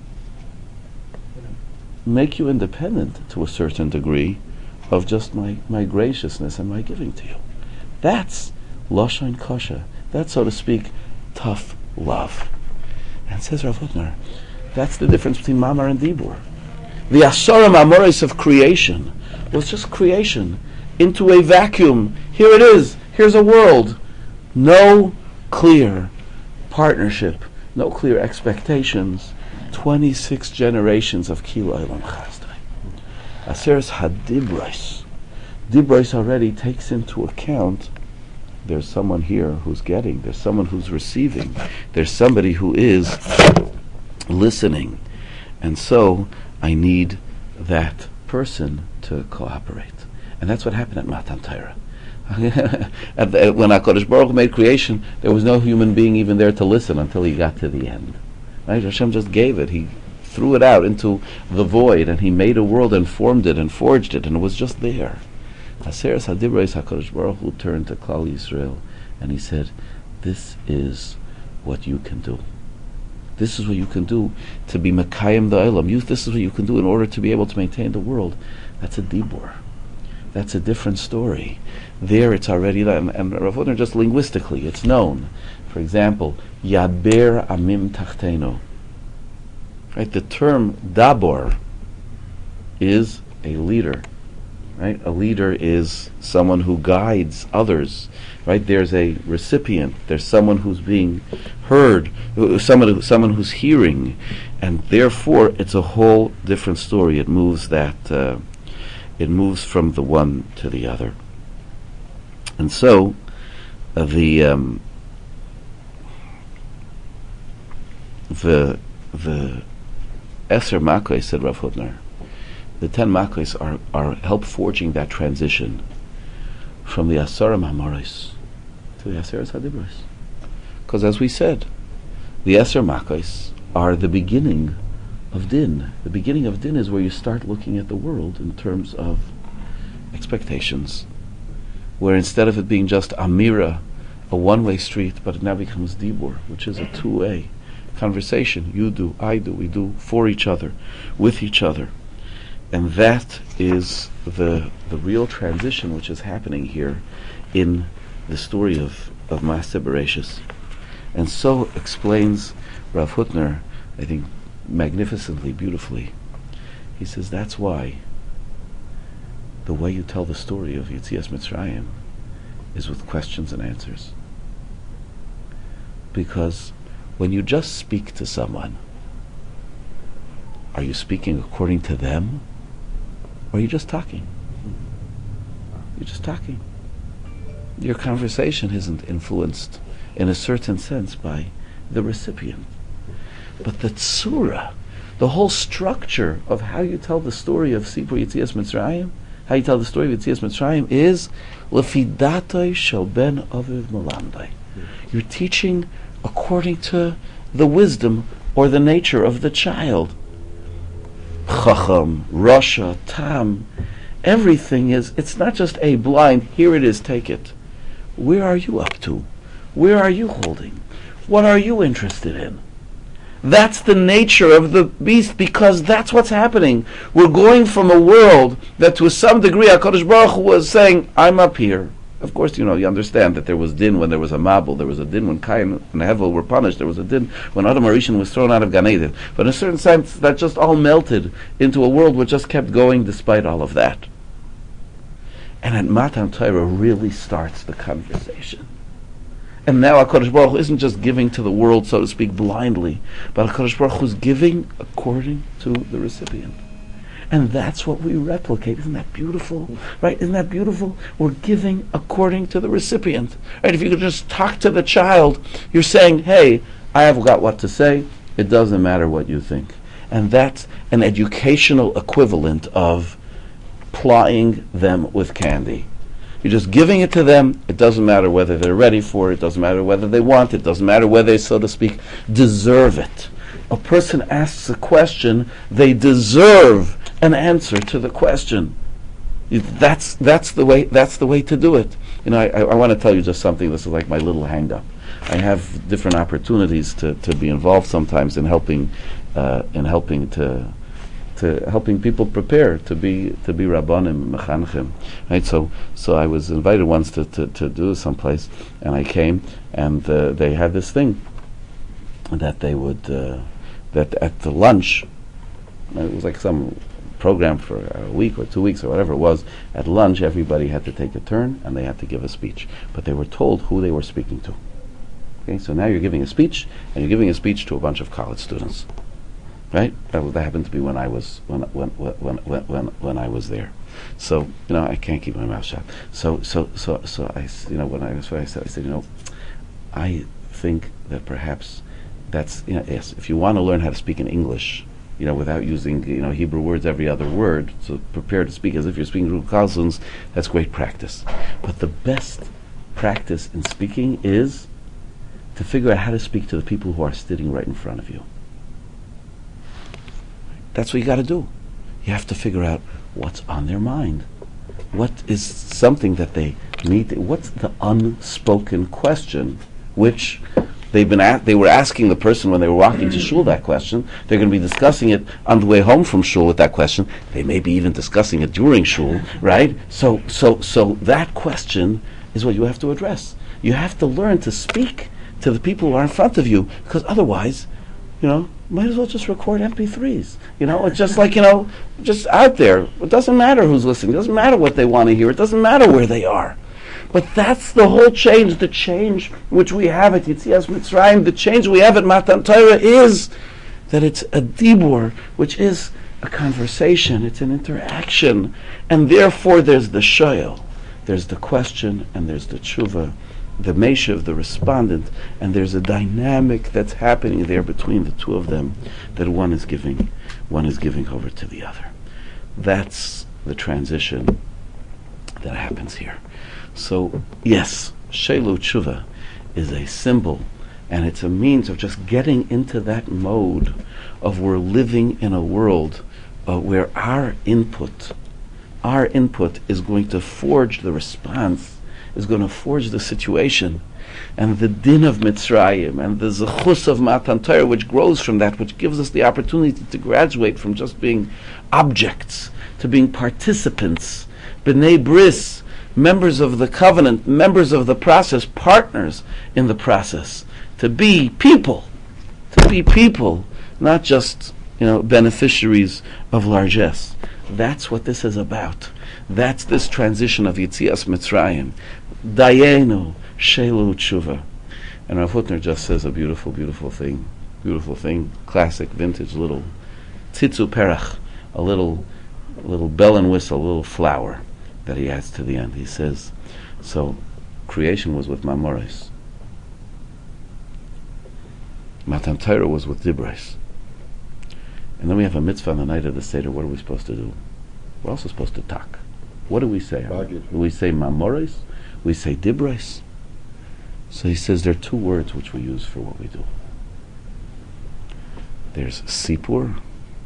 make you independent to a certain degree of just my, my graciousness and my giving to you. That's Lashon Kosher. That's, so to speak, tough love. And says Rav Hutner, that's the difference between Mamar and Dibur. The Asarim Amoris of creation was just creation into a vacuum. Here it is. Here's a world. No clear partnership. No clear expectations. twenty-six generations of Kila Elam Chazdai. Aseres Hadibros. Dibros already takes into account there's someone here who's getting, there's someone who's receiving, there's somebody who is listening. And so I need that person to cooperate. And that's what happened at Matan Torah. At the, when HaKadosh Baruch Hu made creation, there was no human being even there to listen until he got to the end. Right? Hashem just gave it. He threw it out into the void, and he made a world and formed it and forged it, and it was just there. Aseres Hadibros HaKadosh Baruch Hu turned to Klal Yisrael, and he said, this is what you can do. This is what you can do to be Mekayim the Olam. You, this is what you can do in order to be able to maintain the world. That's a Dibur. That's a different story. There it's already, and, and Rav Hutner, just linguistically, it's known. For example, Yaber Amim Tachteno. Right, the term Dabor is a leader. Right, a leader is someone who guides others. Right, there's a recipient. There's someone who's being heard. Someone, who, someone who's hearing, and therefore it's a whole different story. It moves that. Uh, It moves from the one to the other. And so, uh, the um, the the Eser Makos, said Rav Hutner, the ten Makos are, are help forging that transition from the Asarim Amoros to the Aseres Hadibros. Because as we said, the Eser Makos are the beginning of din. The beginning of din is where you start looking at the world in terms of expectations, where instead of it being just Amira, a one-way street, but it now becomes Dibur, which is a two-way conversation. You do, I do, we do for each other, with each other. And that is the the real transition which is happening here in the story of, of Maaseh Bereishis. And so explains Rav Hutner, I think, magnificently, beautifully. He says that's why the way you tell the story of Yetzias Mitzrayim is with questions and answers. Because when you just speak to someone, are you speaking according to them, or are you just talking? You're just talking. Your conversation isn't influenced in a certain sense by the recipient. But the tzura, the whole structure of how you tell the story of Sipur Yetzias Mitzrayim, how you tell the story of Yetzias Mitzrayim is Lefidatoi Shel Ben Aviv Melamdai. You're teaching according to the wisdom or the nature of the child. Chacham, Rasha, Tam, everything is, it's not just a blind, here it is, take it. Where are you up to? Where are you holding? What are you interested in? That's the nature of the beast, because that's what's happening. We're going from a world that to some degree HaKadosh Baruch Hu was saying, I'm up here, Of course, you know, you understand that there was din when there was a Mabul, there was a din when Cain and Hevel were punished, there was a din when Adam Arishan was thrown out of Gan Eden. But in a certain sense, that just all melted into a world which just kept going despite all of that. And at Matan Torah really starts the conversation. And now HaKadosh Baruch Hu isn't just giving to the world, so to speak, blindly, but HaKadosh Baruch Hu is giving according to the recipient. And that's what we replicate. Isn't that beautiful? Right? Isn't that beautiful? We're giving according to the recipient. Right? If you could just talk to the child, you're saying, hey, I have got what to say. It doesn't matter what you think. And that's an educational equivalent of plying them with candy. You're just giving it to them. It doesn't matter whether they're ready for it. It doesn't matter whether they want it. It doesn't matter whether they, so to speak, deserve it. A person asks a question, they deserve an answer to the question. That's that's the way that's the way to do it. You know, I, I, I want to tell you just something. This is like my little hang-up. I have different opportunities to, to be involved sometimes in helping uh, in helping to to helping people prepare to be to be rabbanim mechanchim. Right. So so I was invited once to, to, to do someplace, and I came, and uh, they had this thing that they would uh, that at the lunch, it was like some program for a week or two weeks or whatever it was. At lunch, everybody had to take a turn and they had to give a speech, but they were told who they were speaking to. Okay, so now you're giving a speech, and you're giving a speech to a bunch of college students, right? That, was, that happened to be when I was when when when when when when I was there. So you know, I can't keep my mouth shut. So so so so I s- you know when I was what I said I said you know, I think that perhaps that's you know yes if you want to learn how to speak in English, you know, without using, you know, Hebrew words every other word, so prepare to speak as if you're speaking Ruch Carlson's, that's great practice. But the best practice in speaking is to figure out how to speak to the people who are sitting right in front of you. That's what you got to do. You have to figure out what's on their mind. What is something that they need to, what's the unspoken question, which They've been at, they were asking the person when they were walking to shul that question. They're going to be discussing it on the way home from shul with that question. They may be even discussing it during shul, right? So, so, so that question is what you have to address. You have to learn to speak to the people who are in front of you, because otherwise, you know, might as well just record M P threes. You know, it's just like, you know, just out there. It doesn't matter who's listening. It doesn't matter what they want to hear. It doesn't matter where they are. But that's the whole change. The change which we have at Yetzias Mitzrayim, the change we have at Matan Torah is that it's a dibur, which is a conversation. It's an interaction, and therefore there's the shoyel, there's the question, and there's the tshuva, the meshiv, the respondent, and there's a dynamic that's happening there between the two of them, that one is giving, one is giving over to the other. That's the transition that happens here. So, yes, Shelu Tshuva is a symbol, and it's a means of just getting into that mode of we're living in a world uh, where our input, our input is going to forge the response, is going to forge the situation. And the din of Mitzrayim and the zechus of Matan Torah, which grows from that, which gives us the opportunity to graduate from just being objects to being participants, b'nei bris, members of the covenant, members of the process, partners in the process, to be people, to be people, not just, you know, beneficiaries of largesse. That's what this is about. That's this transition of Yetzias Mitzrayim. Dayenu Shelu Tshuva. And Rav Hutner just says a beautiful, beautiful thing, beautiful thing, classic, vintage little tzitzu perach, a little, little bell and whistle, a little flower that he adds to the end. He says, so creation was with Mamoris. Matan Torah was with Dibros. And then we have a mitzvah on the night of the Seder. What are we supposed to do? We're also supposed to talk. What do we say? Do we say Mamoris? We say Dibros? So he says there are two words which we use for what we do. There's Sipur,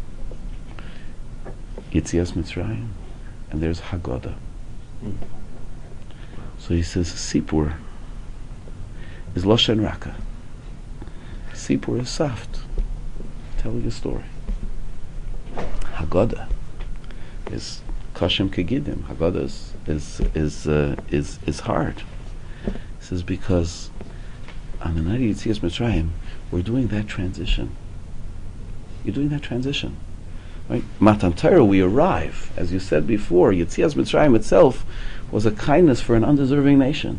Yetzias Mitzrayim, and there's Haggadah. Mm. So he says Sipur is Loshen Raka. Sipur is soft, telling a story. Haggadah is Kashim Kegidim. Haggadah is is is, uh, is is hard. This is because on the night of Yetzias Mitzrayim, we're doing that transition. You're doing that transition, right? Matan Torah, we arrive, as you said before. Yetzias Mitzrayim itself was a kindness for an undeserving nation.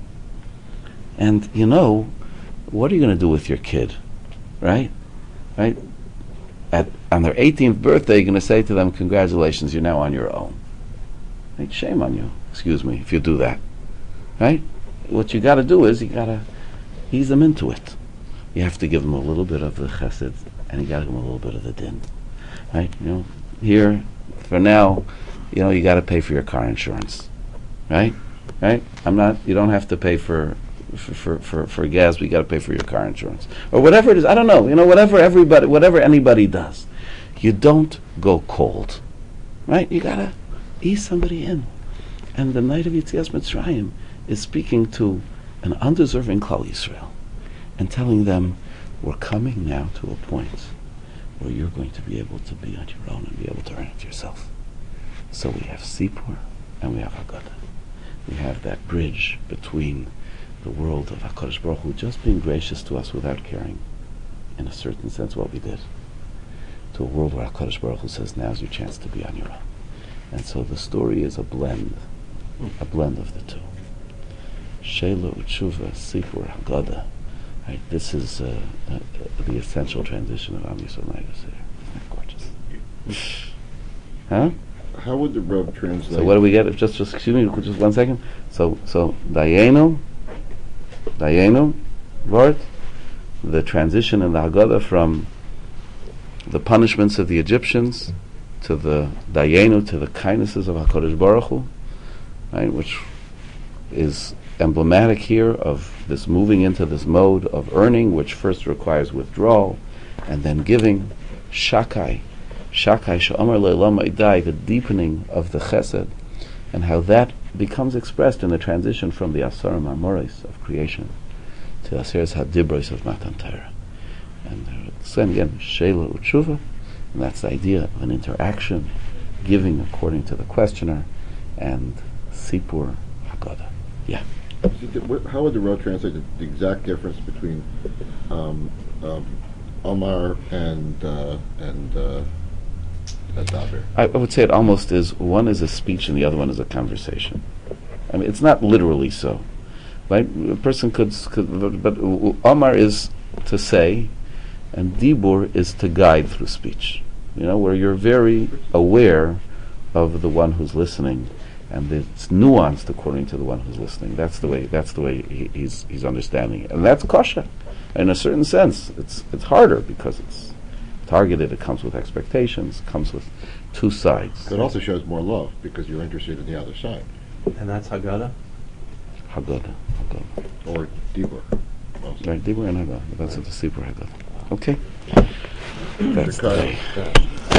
And you know, what are you going to do with your kid, right? Right? At on their eighteenth birthday, you're going to say to them, "Congratulations, you're now on your own." Right? Shame on you, excuse me, if you do that, right? What you got to do is you got to ease them into it. You have to give them a little bit of the chesed, and you got to give them a little bit of the din, right? You know, here for now, you know, you got to pay for your car insurance, right? Right? I'm not. You don't have to pay for. For, for, for, for gas, but you got to pay for your car insurance or whatever it is. I don't know. You know, whatever everybody, whatever anybody does, you don't go cold, right? You gotta ease somebody in. And the night of Yetzias Mitzrayim is speaking to an undeserving Klal Yisrael and telling them, we're coming now to a point where you're going to be able to be on your own and be able to earn it yourself. So we have Sipur and we have Haggadah. We have that bridge between the world of HaKadosh Baruch Hu just being gracious to us without caring, in a certain sense, what we did, to a world where HaKadosh Baruch Hu says, now's your chance to be on your own. And so the story is a blend, a blend of the two. Sheila, Utshuva, Sipur, Haggadah. Right, this is uh, uh, uh, the essential transition of Am Yisrael Night. Isn't that gorgeous? Huh?
How would the Rav translate?
So what do we get? Just, just excuse me, just one second. So, so Dayenu, Dayenu, Lord, the transition in the Haggadah from the punishments of the Egyptians to the Dayenu, to the kindnesses of HaKadosh Baruch Hu, right, which is emblematic here of this moving into this mode of earning, which first requires withdrawal and then giving. Shakai, Shakai Sha'amar Le'elam Idai, the deepening of the Chesed, and how that becomes expressed in the transition from the Asarim Amoris of creation to Aseres Hadibros of Matan Torah. And uh, then again, Sheila Utshuva, and that's the idea of an interaction, giving according to the questioner, and Sipur Haggadah. Yeah.
How would the Rav translate the, the exact difference between um, um, Omar and uh, and uh, Daber?
I, I would say it almost is, one is a speech and the other one is a conversation. I mean, it's not literally so. Right? A person could, could but Omar is to say, and Dibur is to guide through speech. You know, where you're very aware of the one who's listening, and it's nuanced according to the one who's listening. That's the way. That's the way he, he's he's understanding it, and that's kosher. In a certain sense, it's it's harder because it's targeted. It comes with expectations. Comes with two sides.
It also shows more love because you're interested in the other side.
And that's Haggadah?
Haggadah, Haggadah.
Or Dibur. Also.
Right, Dibur and Haggadah. That's what the Sipur Haggadah. Okay. That's the
Chicago.
day.